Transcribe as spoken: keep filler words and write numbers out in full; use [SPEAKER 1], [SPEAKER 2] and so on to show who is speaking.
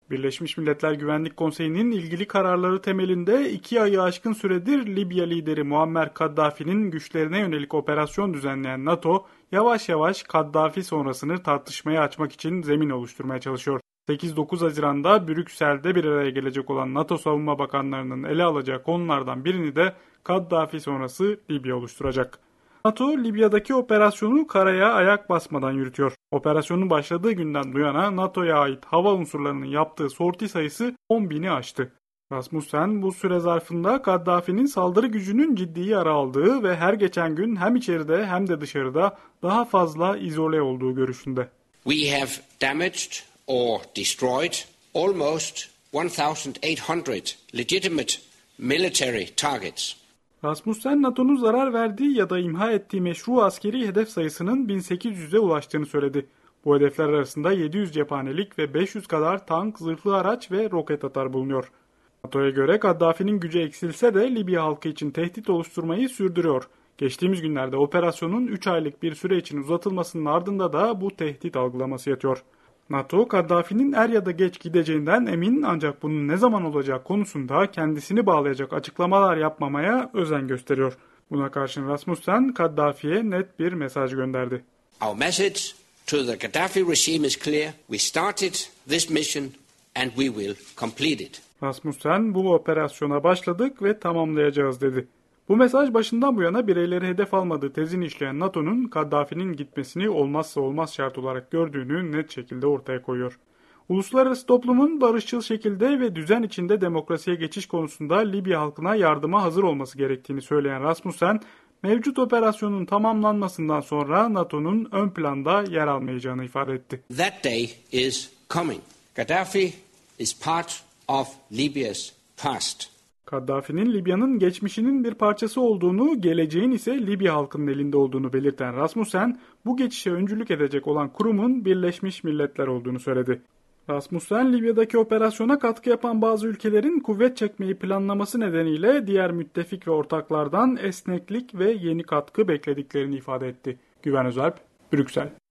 [SPEAKER 1] Birleşmiş Milletler Güvenlik Konseyi'nin ilgili kararları temelinde iki ayı aşkın süredir Libya lideri Muammer Kaddafi'nin güçlerine yönelik operasyon düzenleyen NATO, yavaş yavaş Kaddafi sonrasını tartışmaya açmak için zemin oluşturmaya çalışıyor. sekiz dokuz Haziran'da Brüksel'de bir araya gelecek olan NATO Savunma Bakanlarının ele alacağı konulardan birini de Kaddafi sonrası Libya oluşturacak. NATO, Libya'daki operasyonu karaya ayak basmadan yürütüyor. Operasyonun başladığı günden bu yana NATO'ya ait hava unsurlarının yaptığı sorti sayısı on bini aştı. Rasmussen bu süre zarfında Kaddafi'nin saldırı gücünün ciddi yara aldığı ve her geçen gün hem içeride hem de dışarıda daha fazla izole olduğu görüşünde.
[SPEAKER 2] We have damaged or destroyed almost one thousand eight hundred legitimate military targets.
[SPEAKER 1] Rasmussen, NATO'nun zarar verdiği ya da imha ettiği meşru askeri hedef sayısının bin sekiz yüze ulaştığını söyledi. Bu hedefler arasında yedi yüz cephanelik ve beş yüz kadar tank, zırhlı araç ve roket atar bulunuyor. NATO'ya göre Kaddafi'nin gücü eksilse de Libya halkı için tehdit oluşturmayı sürdürüyor. Geçtiğimiz günlerde operasyonun üç aylık bir süre için uzatılmasının ardında da bu tehdit algılaması yatıyor. NATO, Kaddafi'nin er ya da geç gideceğinden emin, ancak bunun ne zaman olacağı konusunda kendisini bağlayacak açıklamalar yapmamaya özen gösteriyor. Buna karşın Rasmussen, Kaddafi'ye net bir mesaj gönderdi.
[SPEAKER 2] Our message to the Gaddafi regime is clear. We started this mission and we will complete it.
[SPEAKER 1] Rasmussen, bu operasyona başladık ve tamamlayacağız dedi. Bu mesaj başından bu yana bireyleri hedef almadığı tezini işleyen NATO'nun Kaddafi'nin gitmesini olmazsa olmaz şart olarak gördüğünü net şekilde ortaya koyuyor. Uluslararası toplumun barışçıl şekilde ve düzen içinde demokrasiye geçiş konusunda Libya halkına yardıma hazır olması gerektiğini söyleyen Rasmussen, mevcut operasyonun tamamlanmasından sonra NATO'nun ön planda yer almayacağını ifade etti.
[SPEAKER 2] That day is coming. Gaddafi is part of Libya's past.
[SPEAKER 1] Kaddafi'nin Libya'nın geçmişinin bir parçası olduğunu, geleceğin ise Libya halkının elinde olduğunu belirten Rasmussen, bu geçişe öncülük edecek olan kurumun Birleşmiş Milletler olduğunu söyledi. Rasmussen, Libya'daki operasyona katkı yapan bazı ülkelerin kuvvet çekmeyi planlaması nedeniyle diğer müttefik ve ortaklardan esneklik ve yeni katkı beklediklerini ifade etti. Güven Özalp, Brüksel.